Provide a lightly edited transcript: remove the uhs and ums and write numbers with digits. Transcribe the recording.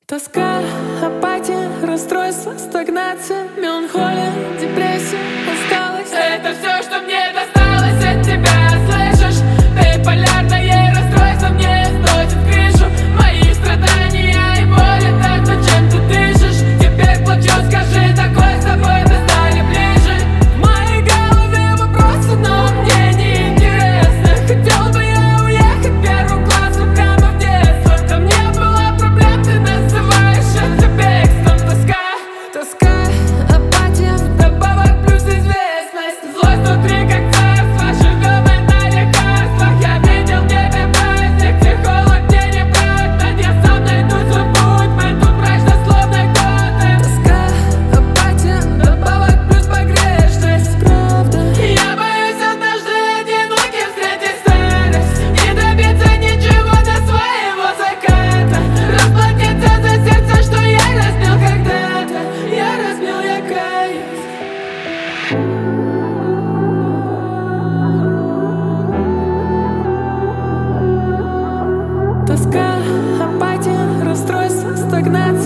Тоска, апатия, расстройство, стагнация, меланхолия, депрессия, усталость. Это все, что мне досталось от тебя, слышишь? Биполярное расстройство мне сносит крышу. Мои страдания и боль — это то, чем ты дышишь. Теперь плачу, скажи, такой с тобой мы стали ближе. В моей голове вопросы, но мне не интересно. Хотел бы я уехать первым классом прямо в детство. Там не было проблем, ты называешь это бегством. Тоска, апатия, вдобавок плюс известность. Злость внутри как царство, живем мы на лекарствах. Я видел в небе праздник, психолог мне не брат. Над я сам найду свой путь, мы тут мрачно словно готы. Тоска, апатия, Вдобавок плюс погрешность. правда. Я боюсь однажды одиноким встретить старость, не добиться ничего до своего заката, расплатиться за сердце, что я разбил когда-то. Я разбил, я каюсь. Тоска, апатия, расстройство, стагнация.